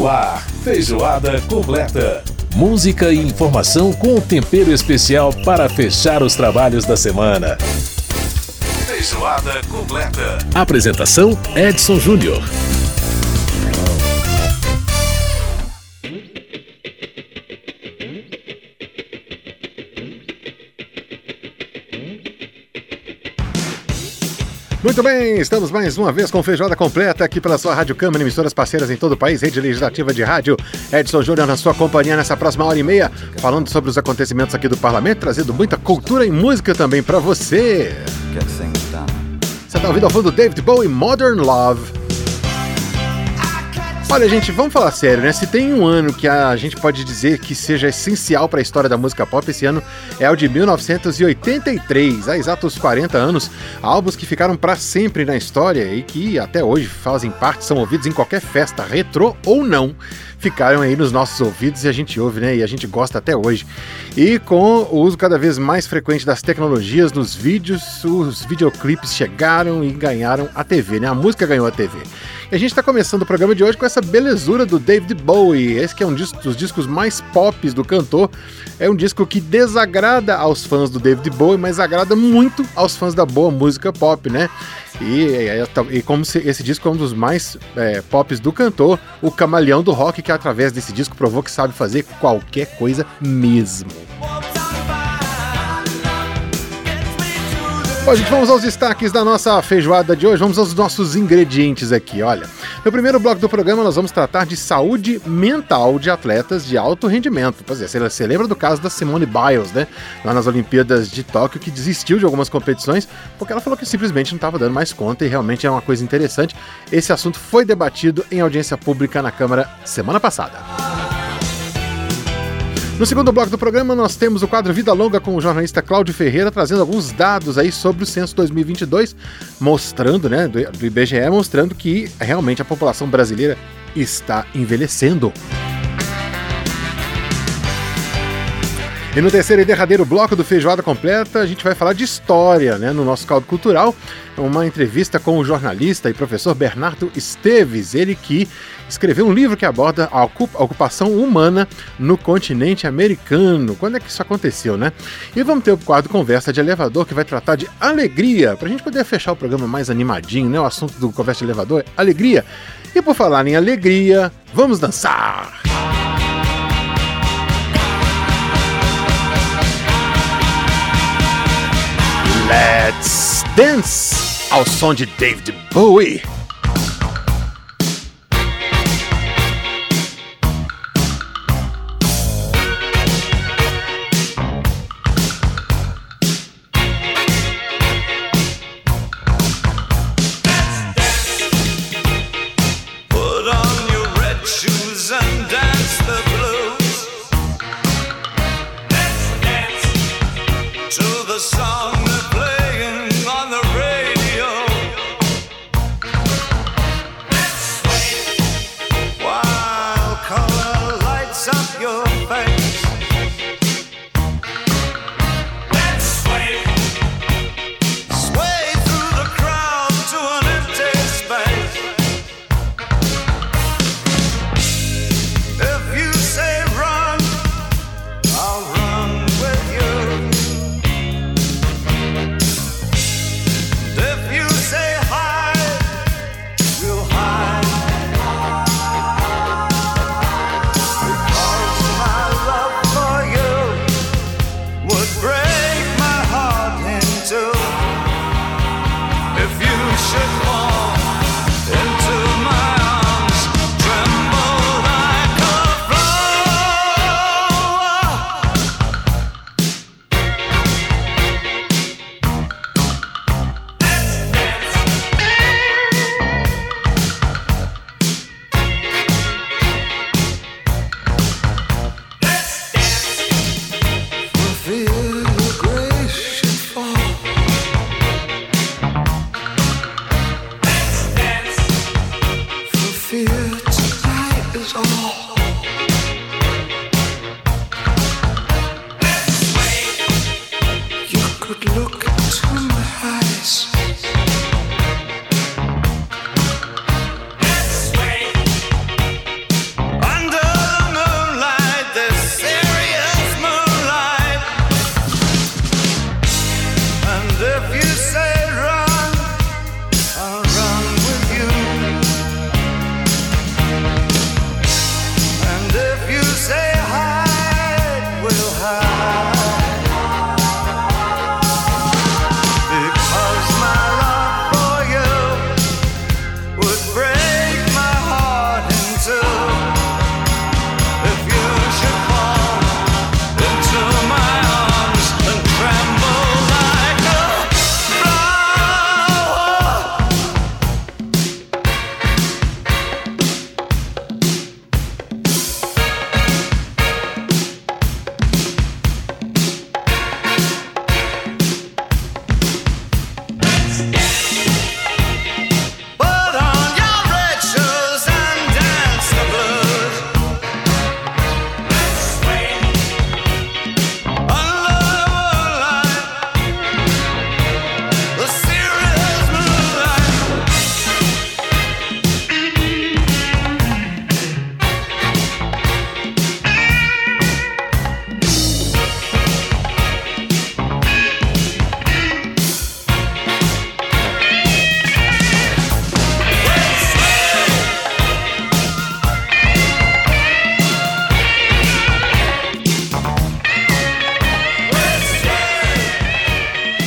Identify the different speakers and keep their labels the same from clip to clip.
Speaker 1: No ar, Feijoada Completa. Música e informação com um tempero especial para fechar os trabalhos da semana. Feijoada Completa. Apresentação: Edson Júnior.
Speaker 2: Muito bem, estamos mais uma vez com Feijoada Completa aqui pela sua Rádio Câmara, emissoras parceiras em todo o país, rede legislativa de rádio. Edson Júnior na sua companhia nessa próxima hora e meia, falando sobre os acontecimentos aqui do Parlamento, trazendo muita cultura e música também pra você. Você tá ouvindo ao fundo David Bowie, Modern Love. Olha, gente, vamos falar sério, né? Se tem um ano que a gente pode dizer que seja essencial para a história da música pop, esse ano é o de 1983, há exatos 40 anos, álbuns que ficaram para sempre na história e que até hoje fazem parte, são ouvidos em qualquer festa, retrô ou não, ficaram aí nos nossos ouvidos e a gente ouve, né? E a gente gosta até hoje. E com o uso cada vez mais frequente das tecnologias nos vídeos, os videoclipes chegaram e ganharam a TV, né? A música ganhou a TV. E a gente está começando o programa de hoje com essa belezura do David Bowie. Esse que é um dos discos mais pop do cantor. É um disco que desagrada aos fãs do David Bowie, mas agrada muito aos fãs da boa música pop, né? E como esse disco é um dos mais pops do cantor, o camaleão do rock, que através desse disco provou que sabe fazer qualquer coisa mesmo. Bom, gente, vamos aos destaques da nossa feijoada de hoje, vamos aos nossos ingredientes aqui, olha. No primeiro bloco do programa nós vamos tratar de saúde mental de atletas de alto rendimento. Pois é, você lembra do caso da Simone Biles, né? Lá nas Olimpíadas de Tóquio, que desistiu de algumas competições porque ela falou que simplesmente não estava dando mais conta e realmente é uma coisa interessante. Esse assunto foi debatido em audiência pública na Câmara semana passada. No segundo bloco do programa, nós temos o quadro Vida Longa com o jornalista Cláudio Ferreira, trazendo alguns dados aí sobre o censo 2022, mostrando, né, do IBGE, mostrando que realmente a população brasileira está envelhecendo. E no terceiro e derradeiro bloco do Feijoada Completa, a gente vai falar de história, né, no nosso caldo cultural, uma entrevista com o jornalista e professor Bernardo Esteves, ele que escreveu um livro que aborda a ocupação humana no continente americano. Quando é que isso aconteceu, né? E vamos ter o quadro Conversa de Elevador, que vai tratar de alegria, pra gente poder fechar o programa mais animadinho, né? O assunto do Conversa de Elevador é alegria. E por falar em alegria, vamos dançar! Let's Dance! Ao som de David Bowie.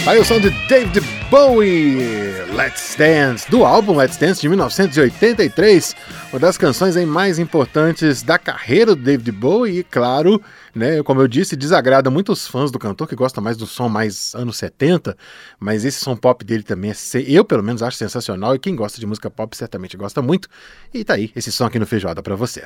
Speaker 2: Aí o som de David Bowie, Let's Dance, do álbum Let's Dance de 1983, uma das canções aí mais importantes da carreira do David Bowie e, claro, né, como eu disse, desagrada muitos fãs do cantor que gostam mais do som mais anos 70, mas esse som pop dele também eu pelo menos acho sensacional e quem gosta de música pop certamente gosta muito. E tá aí, esse som aqui no Feijoada pra você.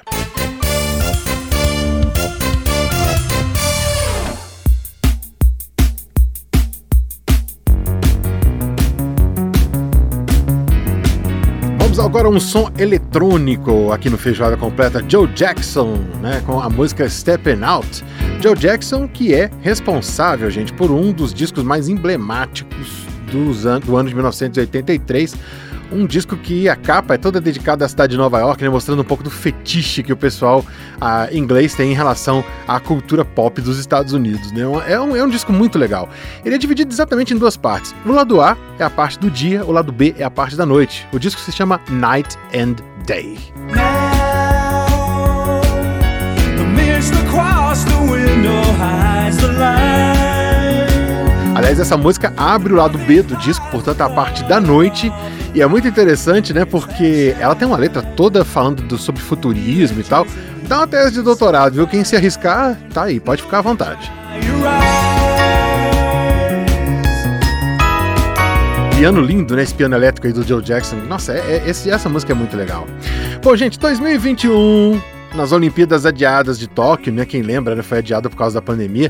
Speaker 2: Vamos agora a um som eletrônico aqui no Feijoada Completa. Joe Jackson, né, com a música Steppin' Out. Joe Jackson, que é responsável, gente, por um dos discos mais emblemáticos do ano de 1983. Um disco que a capa é toda dedicada à cidade de Nova York, né, mostrando um pouco do fetiche que o pessoal inglês tem em relação à cultura pop dos Estados Unidos. Né? É um disco muito legal. Ele é dividido exatamente em duas partes. O lado A é a parte do dia, o lado B é a parte da noite. O disco se chama Night and Day. Now, the mist across the window hides the light. Aliás, essa música abre o lado B do disco, portanto a parte da noite, e é muito interessante, né, porque ela tem uma letra toda falando sobre futurismo e tal. Dá uma tese de doutorado, viu? Quem se arriscar, tá aí, pode ficar à vontade. Piano lindo, né, esse piano elétrico aí do Joe Jackson. Nossa, essa música é muito legal. Bom, gente, 2021... nas Olimpíadas adiadas de Tóquio, né? Quem lembra, né, foi adiada por causa da pandemia.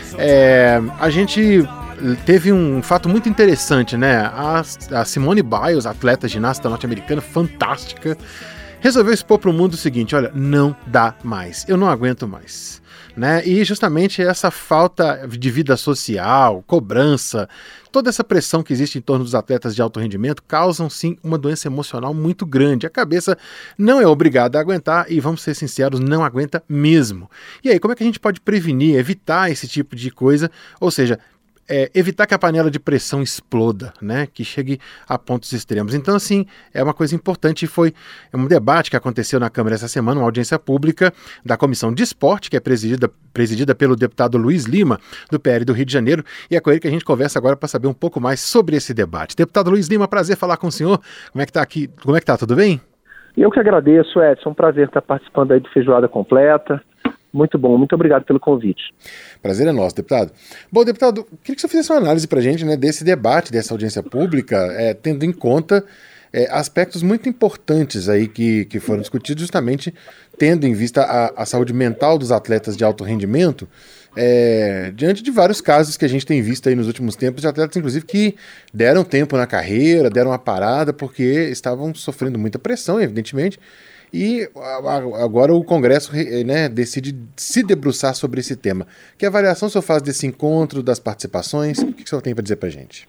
Speaker 2: A gente teve um fato muito interessante, né? A Simone Biles, atleta ginasta norte-americana, fantástica, resolveu expor para o mundo o seguinte: olha, não dá mais, eu não aguento mais. Né? E justamente essa falta de vida social, cobrança, toda essa pressão que existe em torno dos atletas de alto rendimento causam sim uma doença emocional muito grande. A cabeça não é obrigada a aguentar e, vamos ser sinceros, não aguenta mesmo. E aí, como é que a gente pode prevenir, evitar esse tipo de coisa? Ou seja, evitar que a panela de pressão exploda, né? Que chegue a pontos extremos. Então, assim, é uma coisa importante. Foi um debate que aconteceu na Câmara essa semana, uma audiência pública da Comissão de Esporte, que é presidida pelo deputado Luiz Lima, do PL do Rio de Janeiro, e é com ele que a gente conversa agora para saber um pouco mais sobre esse debate. Deputado Luiz Lima, prazer falar com o senhor. Como é que tá aqui? Como é que tá? Tudo bem?
Speaker 3: Eu que agradeço, Edson. É um prazer estar participando aí do Feijoada Completa. Muito bom, muito obrigado pelo convite.
Speaker 2: Prazer é nosso, deputado. Bom, deputado, queria que o senhor fizesse uma análise para a gente, né, desse debate, dessa audiência pública, tendo em conta aspectos muito importantes aí que foram discutidos, justamente tendo em vista a saúde mental dos atletas de alto rendimento, diante de vários casos que a gente tem visto aí nos últimos tempos, de atletas, inclusive, que deram tempo na carreira, deram uma parada porque estavam sofrendo muita pressão, evidentemente. E agora o Congresso, né, decide se debruçar sobre esse tema. Que avaliação o senhor faz desse encontro, das participações? O que o senhor tem para dizer para a gente?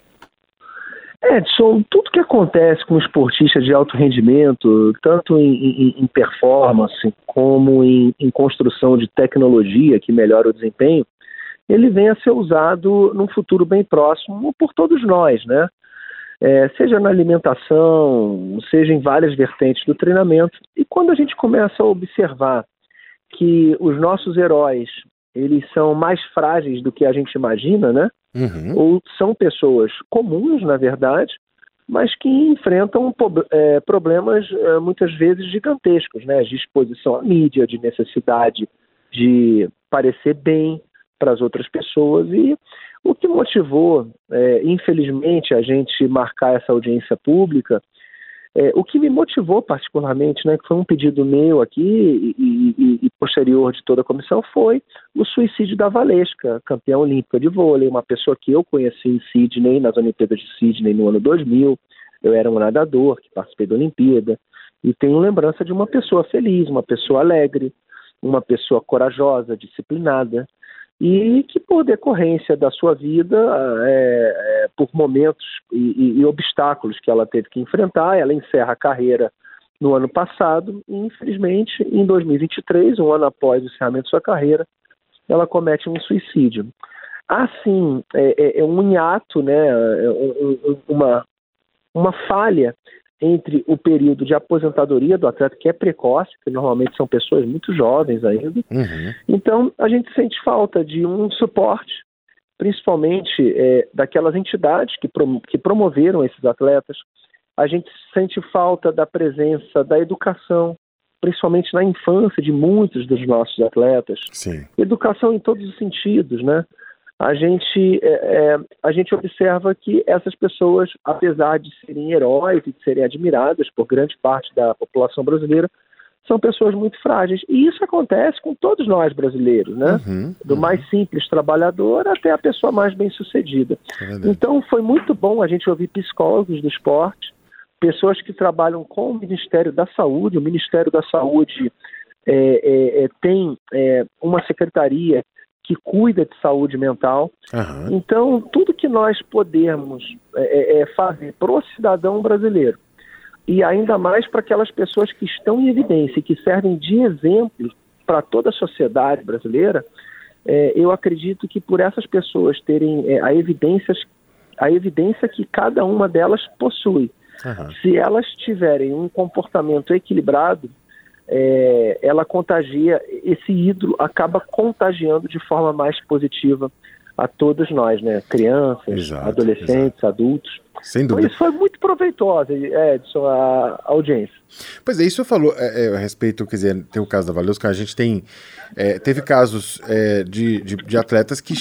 Speaker 3: Edson, tudo que acontece com o esportista de alto rendimento, tanto em performance como em construção de tecnologia que melhora o desempenho, ele vem a ser usado num futuro bem próximo por todos nós, né? Seja na alimentação, seja em várias vertentes do treinamento. E quando a gente começa a observar que os nossos heróis, eles são mais frágeis do que a gente imagina, né? Uhum. Ou são pessoas comuns, na verdade, mas que enfrentam problemas muitas vezes gigantescos, né? De exposição à mídia, de necessidade de parecer bem para as outras pessoas. E o que motivou, infelizmente, a gente marcar essa audiência pública, o que me motivou particularmente, né, que foi um pedido meu aqui e posterior de toda a comissão, foi o suicídio da Valesca, campeã olímpica de vôlei, uma pessoa que eu conheci em Sydney, nas Olimpíadas de Sydney no ano 2000. Eu era um nadador que participei da Olimpíada e tenho lembrança de uma pessoa feliz, uma pessoa alegre, uma pessoa corajosa, disciplinada, e que por decorrência da sua vida, por momentos e obstáculos que ela teve que enfrentar, ela encerra a carreira no ano passado e, infelizmente, em 2023, um ano após o encerramento de sua carreira, ela comete um suicídio. Assim, um hiato, né, uma falha entre o período de aposentadoria do atleta, que é precoce, que normalmente são pessoas muito jovens ainda. Uhum. Então, a gente sente falta de um suporte principalmente daquelas entidades que promoveram esses atletas. A gente sente falta da presença da educação, principalmente na infância de muitos dos nossos atletas.
Speaker 2: Sim.
Speaker 3: Educação em todos os sentidos, né? A gente observa que essas pessoas, apesar de serem heróis e de serem admiradas por grande parte da população brasileira, são pessoas muito frágeis. E isso acontece com todos nós brasileiros, né? Do mais simples trabalhador até a pessoa mais bem-sucedida. Então, foi muito bom a gente ouvir psicólogos do esporte, pessoas que trabalham com o Ministério da Saúde. O Ministério da Saúde tem uma secretaria que cuida de saúde mental. Então, tudo que nós podemos fazer para o cidadão brasileiro, e ainda mais para aquelas pessoas que estão em evidência e que servem de exemplo para toda a sociedade brasileira, eu acredito que por essas pessoas terem a evidência que cada uma delas possui, se elas tiverem um comportamento equilibrado, ela contagia, esse ídolo acaba contagiando de forma mais positiva a todos nós, né? Crianças, adolescentes, adultos.
Speaker 2: Sem dúvida.
Speaker 3: Então, isso foi muito proveitoso, Edson, a audiência.
Speaker 2: Pois é, isso eu falo a respeito, quer dizer, tem o caso da Valusca, a gente teve casos de atletas que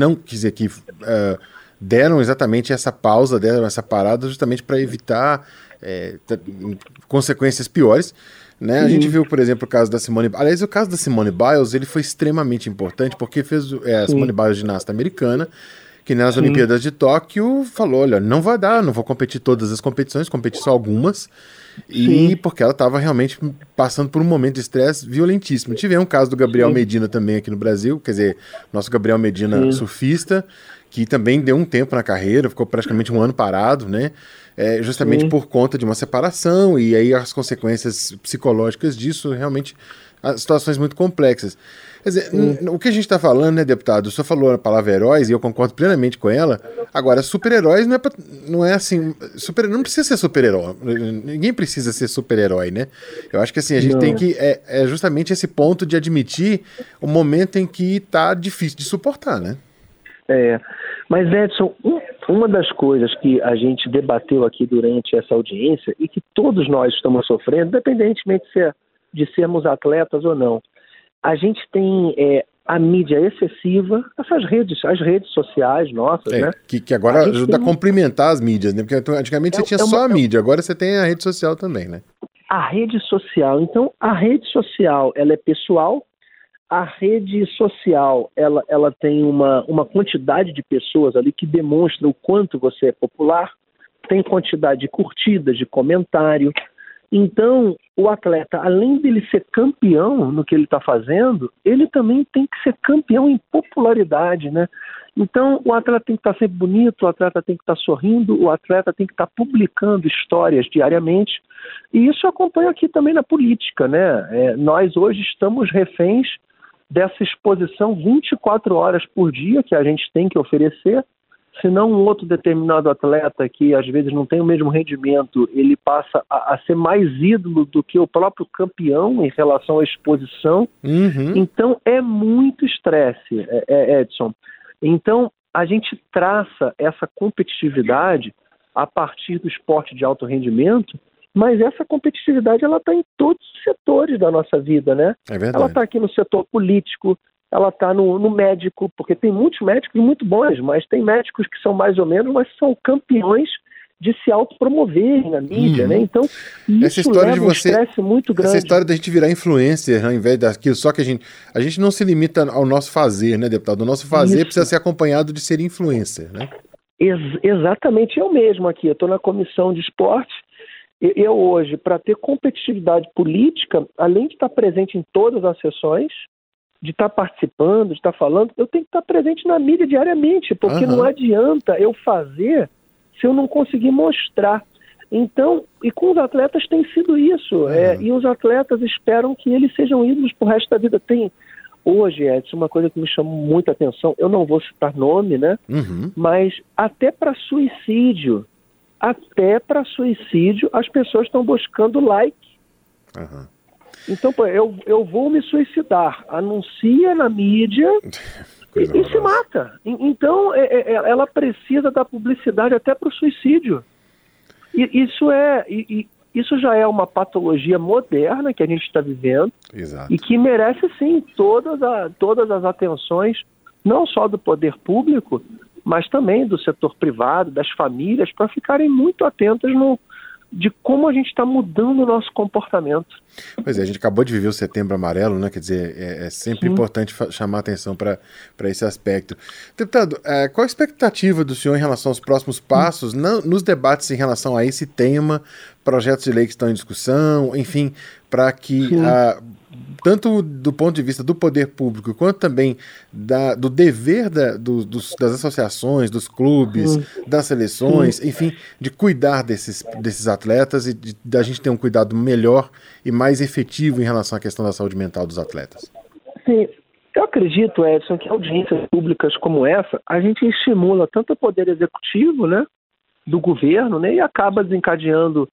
Speaker 2: deram exatamente essa pausa, deram essa parada justamente para evitar consequências piores. Né? A gente viu, por exemplo, o caso da Simone Biles. Aliás, o caso da Simone Biles ele foi extremamente importante porque fez a Simone Biles, ginasta americana, que nas Olimpíadas de Tóquio falou, olha, não vai dar, não vou competir todas as competições, competi só algumas, e porque ela estava realmente passando por um momento de estresse violentíssimo. Tivemos um caso do Gabriel Medina também aqui no Brasil, quer dizer, nosso Gabriel Medina surfista, que também deu um tempo na carreira, ficou praticamente um ano parado, né? Justamente por conta de uma separação, e aí as consequências psicológicas disso, realmente, as situações muito complexas. Quer dizer, o que a gente está falando, né, deputado? O senhor falou a palavra heróis, e eu concordo plenamente com ela. Agora, super-heróis não é assim... não precisa ser super-herói. Ninguém precisa ser super-herói, né? Eu acho que assim, a gente tem que... É justamente esse ponto de admitir o momento em que está difícil de suportar, né?
Speaker 3: Mas Edson, uma das coisas que a gente debateu aqui durante essa audiência e que todos nós estamos sofrendo, independentemente de sermos atletas ou não, a gente tem a mídia excessiva, as redes sociais nossas, né?
Speaker 2: Que agora ajuda a complementar as mídias, né? Porque antigamente você tinha só a mídia, agora você tem a rede social também, né? A
Speaker 3: rede social, então a rede social ela é pessoal. A rede social, ela tem uma quantidade de pessoas ali que demonstra o quanto você é popular, tem quantidade de curtidas, de comentário. Então, o atleta, além dele ser campeão no que ele está fazendo, ele também tem que ser campeão em popularidade, né? Então, o atleta tem que estar sempre bonito, o atleta tem que estar sorrindo, o atleta tem que estar publicando histórias diariamente. E isso acompanha aqui também na política, né? Nós hoje estamos reféns dessa exposição 24 horas por dia que a gente tem que oferecer, senão um outro determinado atleta que às vezes não tem o mesmo rendimento, ele passa a ser mais ídolo do que o próprio campeão em relação à exposição. Então é muito estresse, Edson. Então a gente traça essa competitividade a partir do esporte de alto rendimento, mas essa competitividade ela está em todos os setores da nossa vida, né?
Speaker 2: É verdade.
Speaker 3: Ela está aqui no setor político, ela está no médico, porque tem muitos médicos muito bons, mas tem médicos que são mais ou menos, mas são campeões de se autopromoverem na mídia, né? Então, isso leva um estresse muito grande.
Speaker 2: Essa história da gente virar influencer, ao invés daquilo, só que a gente não se limita ao nosso fazer, né, deputado? O nosso fazer precisa ser acompanhado de ser influencer, né?
Speaker 3: Exatamente, eu mesmo aqui, eu estou na comissão de esporte. Eu hoje, para ter competitividade política, além de estar presente em todas as sessões, de estar participando, de estar falando, eu tenho que estar presente na mídia diariamente, porque não adianta eu fazer se eu não conseguir mostrar. Então, e com os atletas tem sido isso, e os atletas esperam que eles sejam ídolos pro resto da vida. Tem hoje, Edson, uma coisa que me chamou muita atenção, eu não vou citar nome, né? Mas até para suicídio, as pessoas estão buscando like. Então, pô, eu vou me suicidar. Anuncia na mídia e se mata. Então, ela precisa da publicidade até para o suicídio. Isso já é uma patologia moderna que a gente está vivendo.
Speaker 2: Exato.
Speaker 3: E que merece, sim, todas as atenções, não só do poder público, mas também do setor privado, das famílias, para ficarem muito atentas de como a gente está mudando o nosso comportamento.
Speaker 2: Pois é, a gente acabou de viver o Setembro Amarelo, né? Quer dizer, é sempre importante chamar atenção para esse aspecto. Deputado, qual a expectativa do senhor em relação aos próximos passos nos debates em relação a esse tema, projetos de lei que estão em discussão, enfim, para que, tanto do ponto de vista do poder público, quanto também do dever das associações, dos clubes, das seleções, enfim, de cuidar desses atletas e da gente ter um cuidado melhor e mais efetivo em relação à questão da saúde mental dos atletas?
Speaker 3: Sim, eu acredito, Edson, que audiências públicas como essa, a gente estimula tanto o poder executivo, né, do governo, né, e acaba desencadeando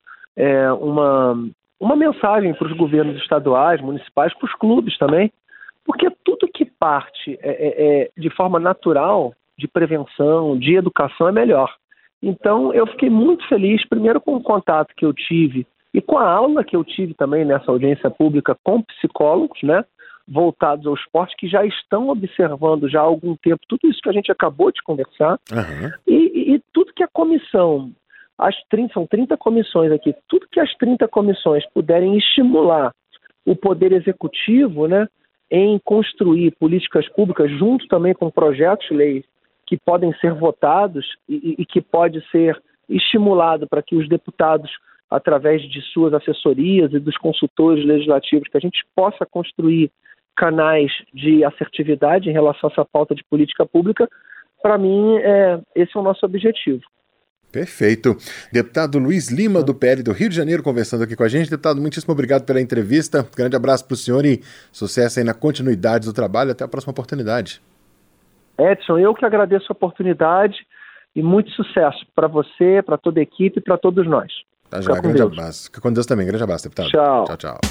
Speaker 3: uma mensagem para os governos estaduais, municipais, para os clubes também, porque tudo que parte de forma natural, de prevenção, de educação, é melhor. Então, eu fiquei muito feliz, primeiro com o contato que eu tive e com a aula que eu tive também nessa audiência pública com psicólogos, né, voltados ao esporte, que já estão observando já há algum tempo tudo isso que a gente acabou de conversar, e tudo que a comissão, são 30 comissões aqui, tudo que as 30 comissões puderem estimular o poder executivo, né, em construir políticas públicas junto também com projetos de lei que podem ser votados e que pode ser estimulado para que os deputados, através de suas assessorias e dos consultores legislativos, que a gente possa construir canais de assertividade em relação a essa pauta de política pública, para mim, esse é o nosso objetivo.
Speaker 2: Perfeito. Deputado Luiz Lima, do PL do Rio de Janeiro, conversando aqui com a gente. Deputado, muitíssimo obrigado pela entrevista. Grande abraço para o senhor e sucesso aí na continuidade do trabalho. Até a próxima oportunidade.
Speaker 3: Edson, eu que agradeço a oportunidade e muito sucesso para você, para toda a equipe e para todos nós.
Speaker 2: Tá já, grande abraço. Fica com Deus também. Grande abraço, deputado.
Speaker 3: Tchau.
Speaker 2: Tchau, tchau.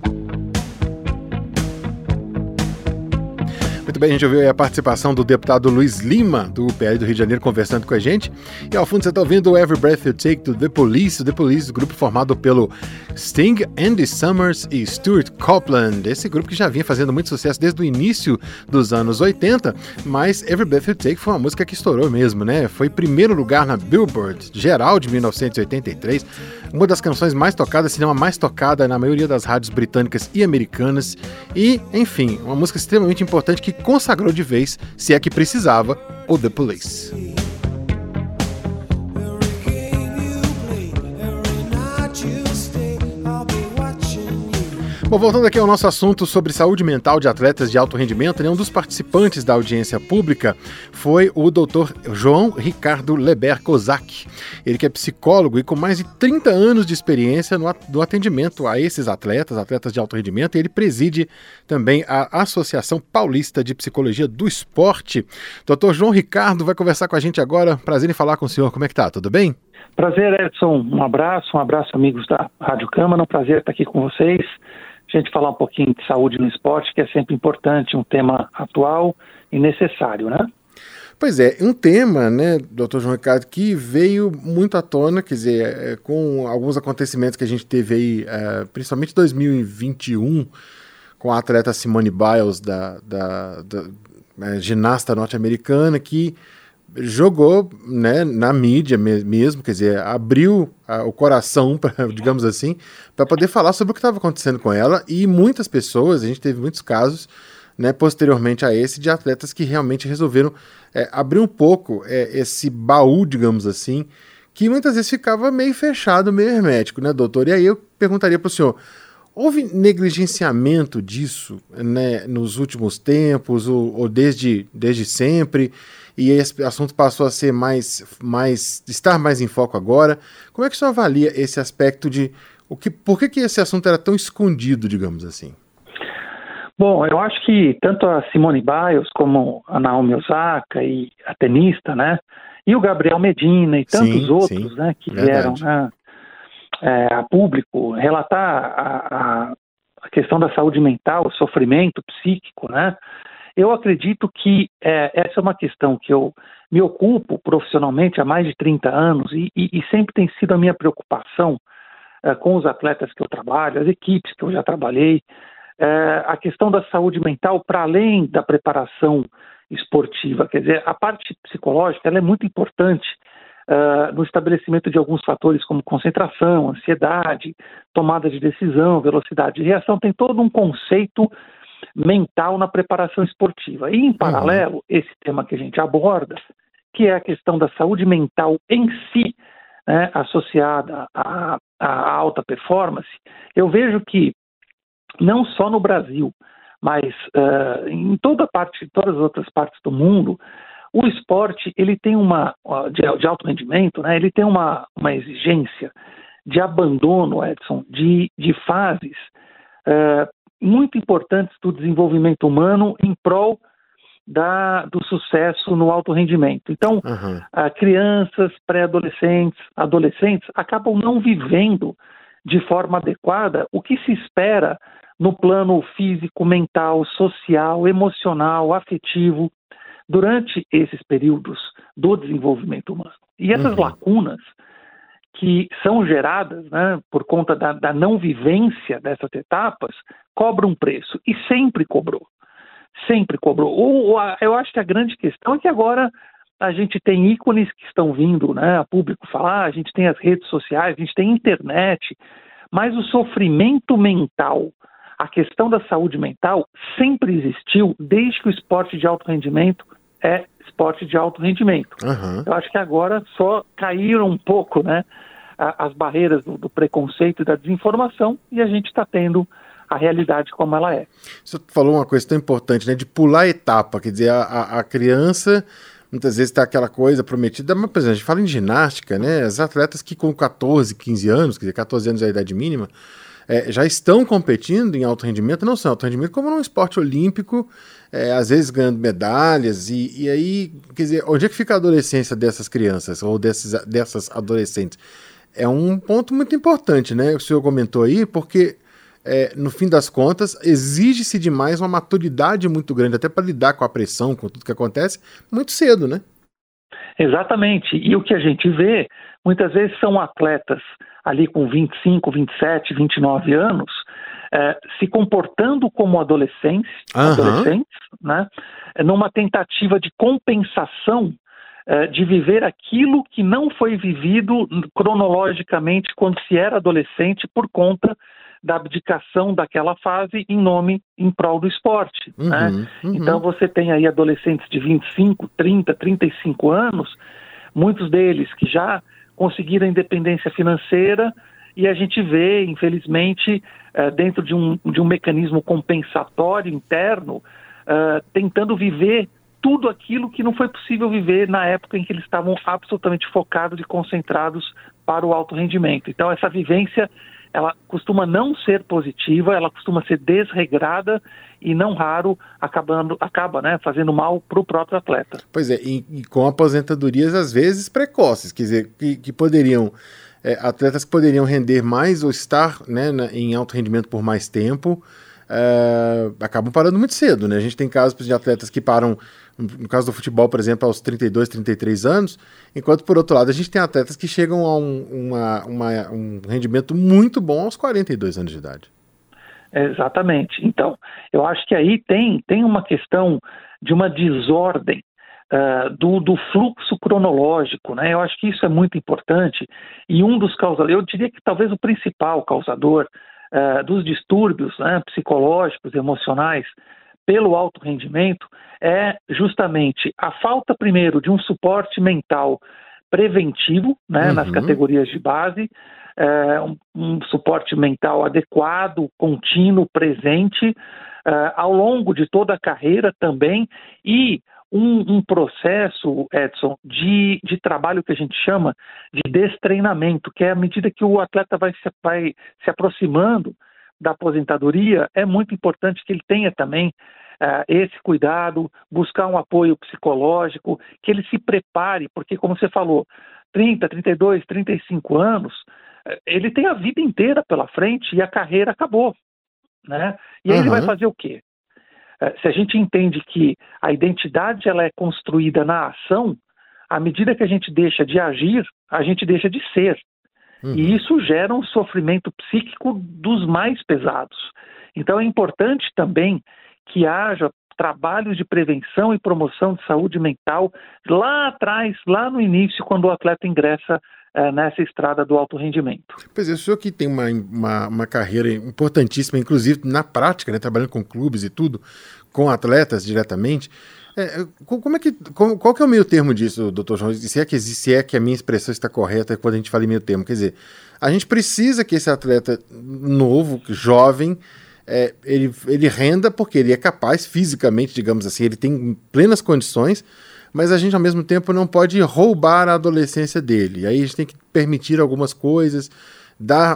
Speaker 2: Muito bem, a gente ouviu aí a participação do deputado Luiz Lima, do PL do Rio de Janeiro, conversando com a gente. E ao fundo você está ouvindo o Every Breath You Take do The Police. O The Police, grupo formado pelo Sting, Andy Summers e Stuart Copeland. Esse grupo que já vinha fazendo muito sucesso desde o início dos anos 80, mas Every Breath You Take foi uma música que estourou mesmo, né? Foi primeiro lugar na Billboard geral de 1983, uma das canções mais tocadas, se não a mais tocada na maioria das rádios britânicas e americanas. E, enfim, uma música extremamente importante que consagrou de vez, se é que precisava, o The Police. Bom, voltando aqui ao nosso assunto sobre saúde mental de atletas de alto rendimento, né, um dos participantes da audiência pública foi o Dr. João Ricardo Leber Kozak. Ele que é psicólogo e com mais de 30 anos de experiência no atendimento a esses atletas de alto rendimento, e ele preside também a Associação Paulista de Psicologia do Esporte. Dr. João Ricardo vai conversar com a gente agora. Prazer em falar com o senhor. Como é que tá? Tudo bem?
Speaker 4: Prazer, Edson. Um abraço, amigos da Rádio Câmara. Um prazer estar aqui com vocês. A gente falar um pouquinho de saúde no esporte, que é sempre importante, um tema atual e necessário, né?
Speaker 2: Pois é, um tema, né, doutor João Ricardo, que veio muito à tona, quer dizer, com alguns acontecimentos que a gente teve aí, principalmente em 2021, com a atleta Simone Biles, da ginasta norte-americana, que jogou, né, na mídia mesmo, quer dizer, abriu o coração, digamos assim, para poder falar sobre o que estava acontecendo com ela, e muitas pessoas, a gente teve muitos casos, né, posteriormente a esse, de atletas que realmente resolveram abrir um pouco esse baú, digamos assim, que muitas vezes ficava meio fechado, meio hermético, né, doutor? E aí eu perguntaria para o senhor, houve negligenciamento disso, né, nos últimos tempos, ou desde sempre, e esse assunto passou a ser estar mais em foco agora? Como é que o senhor avalia esse aspecto de por que esse assunto era tão escondido, digamos assim?
Speaker 4: Bom, eu acho que tanto a Simone Biles como a Naomi Osaka e a tenista, né, e o Gabriel Medina e tantos outros, né, que vieram, né, a público relatar a questão da saúde mental, o sofrimento psíquico, né, eu acredito que essa é uma questão que eu me ocupo profissionalmente há mais de 30 anos e sempre tem sido a minha preocupação com os atletas que eu trabalho, as equipes que eu já trabalhei, a questão da saúde mental para além da preparação esportiva. Quer dizer, a parte psicológica ela é muito importante no estabelecimento de alguns fatores como concentração, ansiedade, tomada de decisão, velocidade de reação. Tem todo um conceito mental na preparação esportiva. E, em paralelo, esse tema que a gente aborda, que é a questão da saúde mental em si, né, associada à alta performance, eu vejo que, não só no Brasil, mas em todas as outras partes do mundo, o esporte ele tem de alto rendimento, né, ele tem uma exigência de abandono, Edson, de fases muito importantes do desenvolvimento humano em prol do sucesso no alto rendimento. Então, crianças, pré-adolescentes, adolescentes acabam não vivendo de forma adequada o que se espera no plano físico, mental, social, emocional, afetivo, durante esses períodos do desenvolvimento humano. E essas lacunas que são geradas, né, por conta da não vivência dessas etapas, cobram um preço. E sempre cobrou. Sempre cobrou. Eu acho que a grande questão é que agora a gente tem ícones que estão vindo, né, a público falar, a gente tem as redes sociais, a gente tem internet, mas o sofrimento mental, a questão da saúde mental sempre existiu desde que o esporte de alto rendimento é esporte de alto rendimento. Eu acho que agora só caíram um pouco, né, as barreiras do preconceito e da desinformação e a gente está tendo a realidade como ela é.
Speaker 2: Você falou uma coisa tão importante, né, de pular etapa, quer dizer, a criança muitas vezes está aquela coisa prometida, mas, por exemplo, a gente fala em ginástica, né, as atletas que com 14, 15 anos, quer dizer, 14 anos é a idade mínima, já estão competindo em alto rendimento, não só em alto rendimento, como num esporte olímpico, às vezes ganhando medalhas, e aí, quer dizer, onde é que fica a adolescência dessas crianças, ou dessas adolescentes? É um ponto muito importante, né, o senhor comentou aí, porque, no fim das contas, exige-se demais uma maturidade muito grande, até para lidar com a pressão, com tudo que acontece, muito cedo, né?
Speaker 4: Exatamente, e o que a gente vê, muitas vezes são atletas ali com 25, 27, 29 anos, se comportando como adolescentes, né, numa tentativa de compensação de viver aquilo que não foi vivido cronologicamente quando se era adolescente por conta da abdicação daquela fase em prol do esporte. Né? Então você tem aí adolescentes de 25, 30, 35 anos, muitos deles que já conseguiram independência financeira, e a gente vê, infelizmente, dentro de um mecanismo compensatório interno, tentando viver tudo aquilo que não foi possível viver na época em que eles estavam absolutamente focados e concentrados para o alto rendimento. Então essa vivência, ela costuma não ser positiva, ela costuma ser desregrada e não raro acaba, né, fazendo mal para o próprio atleta.
Speaker 2: Pois é, e com aposentadorias às vezes precoces, quer dizer, que poderiam, atletas que poderiam render mais ou estar, né, em alto rendimento por mais tempo, acabam parando muito cedo, né? A gente tem casos de atletas que param, no caso do futebol, por exemplo, aos 32, 33 anos, enquanto, por outro lado, a gente tem atletas que chegam a um rendimento muito bom aos 42 anos de idade.
Speaker 4: Exatamente. Então, eu acho que aí tem uma questão de uma desordem do fluxo cronológico, né? Eu acho que isso é muito importante, e um dos causadores, eu diria que talvez o principal causador dos distúrbios, né, psicológicos, emocionais, pelo alto rendimento, é justamente a falta, primeiro, de um suporte mental preventivo, né, nas categorias de base, um suporte mental adequado, contínuo, presente, ao longo de toda a carreira também, e um processo, Edson, de trabalho que a gente chama de destreinamento, que é à medida que o atleta vai se aproximando da aposentadoria, é muito importante que ele tenha também esse cuidado, buscar um apoio psicológico, que ele se prepare, porque, como você falou, 30, 32, 35 anos, ele tem a vida inteira pela frente e a carreira acabou, né? E aí ele vai fazer o quê? Se a gente entende que a identidade ela é construída na ação, à medida que a gente deixa de agir, a gente deixa de ser. E isso gera um sofrimento psíquico dos mais pesados. Então é importante também que haja trabalhos de prevenção e promoção de saúde mental lá atrás, lá no início, quando o atleta ingressa nessa estrada do alto rendimento.
Speaker 2: Pois é, o senhor que tem uma carreira importantíssima, inclusive na prática, né, trabalhando com clubes e tudo, com atletas diretamente, qual que é o meio termo disso, doutor João? Se é que a minha expressão está correta quando a gente fala em meio termo, quer dizer, a gente precisa que esse atleta novo, jovem, ele renda porque ele é capaz fisicamente, digamos assim, ele tem plenas condições, mas a gente ao mesmo tempo não pode roubar a adolescência dele. Aí a gente tem que permitir algumas coisas, dar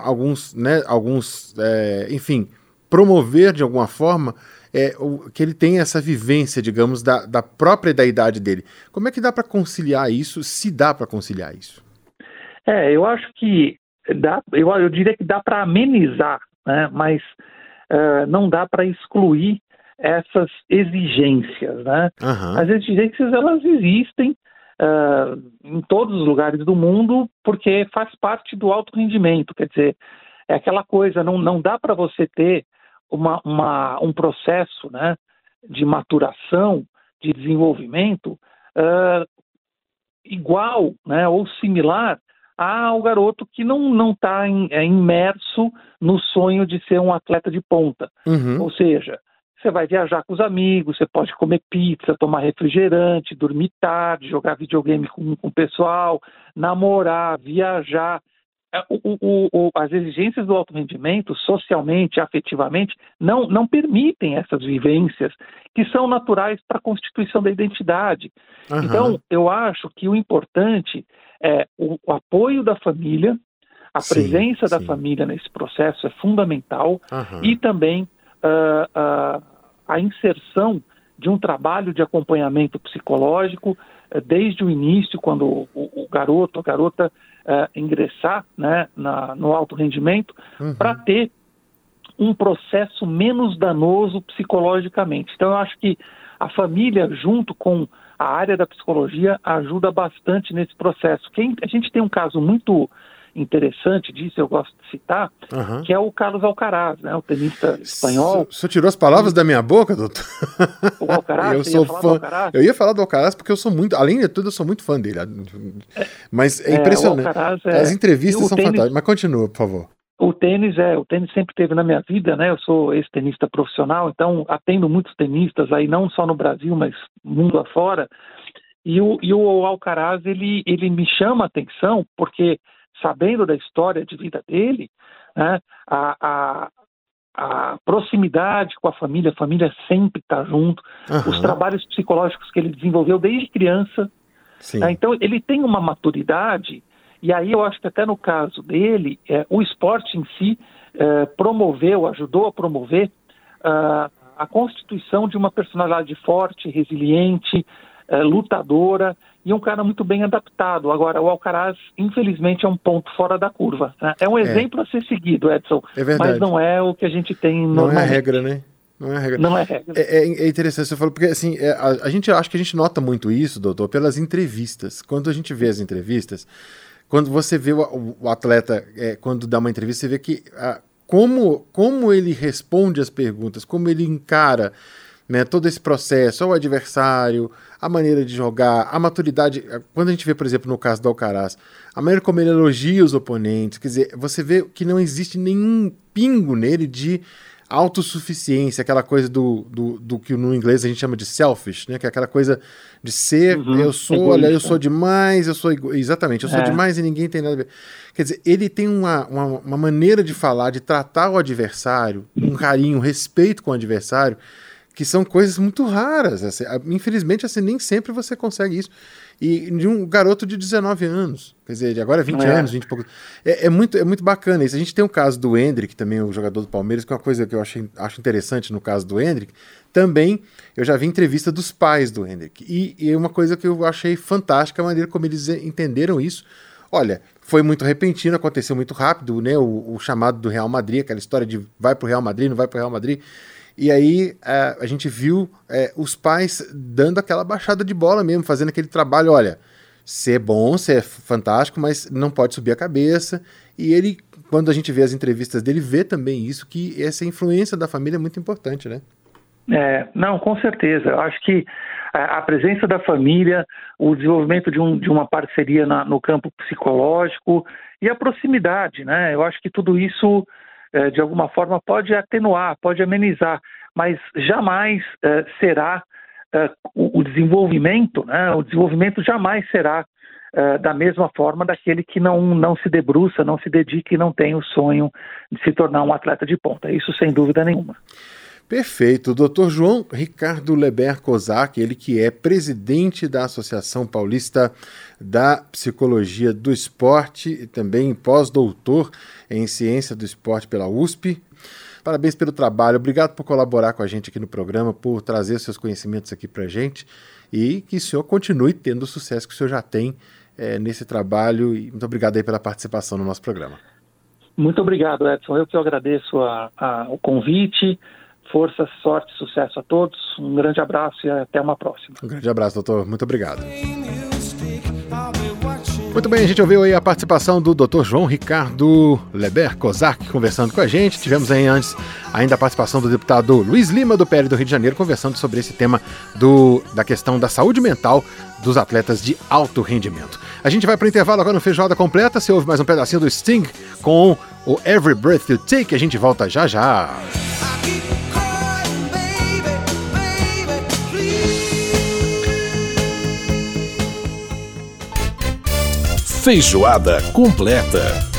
Speaker 2: enfim, promover de alguma forma que ele tenha essa vivência, digamos, da própria idade dele. Como é que dá para conciliar isso, se dá para conciliar isso?
Speaker 4: Eu acho que eu diria que dá para amenizar, né? Mas não dá para excluir essas exigências, né?
Speaker 2: Uhum.
Speaker 4: As exigências, elas existem em todos os lugares do mundo porque faz parte do alto rendimento, quer dizer, é aquela coisa, não dá para você ter um processo, né, de maturação, de desenvolvimento igual, né, ou similar ao garoto que não está imerso no sonho de ser um atleta de ponta.
Speaker 2: Uhum.
Speaker 4: Ou seja, você vai viajar com os amigos, você pode comer pizza, tomar refrigerante, dormir tarde, jogar videogame com o pessoal, namorar, viajar. As exigências do alto rendimento, socialmente, afetivamente, não permitem essas vivências que são naturais para a constituição da identidade.
Speaker 2: Uhum.
Speaker 4: Então, eu acho que o importante é o apoio da família, a presença da família nesse processo é fundamental, e também a inserção de um trabalho de acompanhamento psicológico desde o início, quando o garoto, a garota ingressar, né, no alto rendimento, para ter um processo menos danoso psicologicamente. Então eu acho que a família, junto com a área da psicologia, ajuda bastante nesse processo. A gente tem um caso muito interessante disso, eu gosto de citar, que é o Carlos Alcaraz, né, o tenista espanhol.
Speaker 2: O senhor tirou as palavras da minha boca, doutor?
Speaker 4: O Alcaraz?
Speaker 2: Eu sou fã. Eu ia falar do Alcaraz porque eu sou muito, além de tudo, eu sou muito fã dele. Mas é impressionante. As entrevistas são fantásticas. Mas continua, por favor.
Speaker 4: O tênis sempre esteve na minha vida, né? Eu sou ex-tenista profissional, então atendo muitos tenistas aí, não só no Brasil, mas mundo afora. E o Alcaraz, ele me chama a atenção porque, sabendo da história de vida dele, né, a proximidade com a família sempre está junto, os trabalhos psicológicos que ele desenvolveu desde criança, né, então ele tem uma maturidade, e aí eu acho que até no caso dele, o esporte em si ajudou a promover a constituição de uma personalidade forte, resiliente, lutadora, e um cara muito bem adaptado. Agora, o Alcaraz, infelizmente, é um ponto fora da curva, né? É um exemplo a ser seguido, Edson, mas não é o que a gente tem normalmente.
Speaker 2: Não é a regra, né? Não é regra. É interessante você falar, porque assim, a gente acha que a gente nota muito isso, doutor, pelas entrevistas. Quando a gente vê as entrevistas, quando você vê o atleta, quando dá uma entrevista, você vê que como ele responde as perguntas, como ele encara, né, todo esse processo, o adversário, a maneira de jogar, a maturidade. Quando a gente vê, por exemplo, no caso do Alcaraz, a maneira como ele elogia os oponentes, quer dizer, você vê que não existe nenhum pingo nele de autossuficiência, aquela coisa do que no inglês a gente chama de selfish, né, que é aquela coisa de ser, eu sou demais, eu sou demais e ninguém tem nada a ver. Quer dizer, ele tem uma maneira de falar, de tratar o adversário, um carinho, um respeito com o adversário, que são coisas muito raras. Assim, infelizmente, assim, nem sempre você consegue isso. E de um garoto de 19 anos, quer dizer, agora 20 anos, 20 e poucos. É muito bacana isso. A gente tem o caso do Endrick, também o jogador do Palmeiras, que é uma coisa que eu acho interessante no caso do Endrick. Também, eu já vi entrevista dos pais do Endrick. E uma coisa que eu achei fantástica, a maneira como eles entenderam isso. Olha, foi muito repentino, aconteceu muito rápido, né? O chamado do Real Madrid, aquela história de vai pro Real Madrid, não vai pro Real Madrid. E aí a gente viu os pais dando aquela baixada de bola mesmo, fazendo aquele trabalho, olha, ser bom, ser fantástico, mas não pode subir a cabeça. E ele, quando a gente vê as entrevistas dele, vê também isso, que essa influência da família é muito importante, né?
Speaker 4: Não, com certeza. Eu acho que a presença da família, o desenvolvimento de uma parceria no campo psicológico e a proximidade, né? Eu acho que tudo isso, de alguma forma, pode atenuar, pode amenizar, mas jamais será o desenvolvimento, né? O desenvolvimento jamais será da mesma forma daquele que não se debruça, não se dedica e não tem o sonho de se tornar um atleta de ponta. Isso sem dúvida nenhuma.
Speaker 2: Perfeito. O Dr. João Ricardo Leber Kozak, ele que é presidente da Associação Paulista da Psicologia do Esporte e também pós-doutor em Ciência do Esporte pela USP. Parabéns pelo trabalho, obrigado por colaborar com a gente aqui no programa, por trazer seus conhecimentos aqui para a gente e que o senhor continue tendo o sucesso que o senhor já tem nesse trabalho. E muito obrigado aí pela participação no nosso programa.
Speaker 4: Muito obrigado, Edson. Eu que agradeço o convite. Força, sorte, sucesso a todos. Um grande abraço e até uma próxima.
Speaker 2: Um grande abraço, doutor. Muito obrigado. Muito bem, a gente ouviu aí a participação do Dr. João Ricardo Leber Kozak conversando com a gente. Tivemos aí antes ainda a participação do deputado Luiz Lima, do PL do Rio de Janeiro, conversando sobre esse tema da questão da saúde mental dos atletas de alto rendimento. A gente vai para o intervalo agora no Feijoada Completa. Você ouve mais um pedacinho do Sting com o Every Breath You Take. A gente volta já já.
Speaker 1: Feijoada Completa.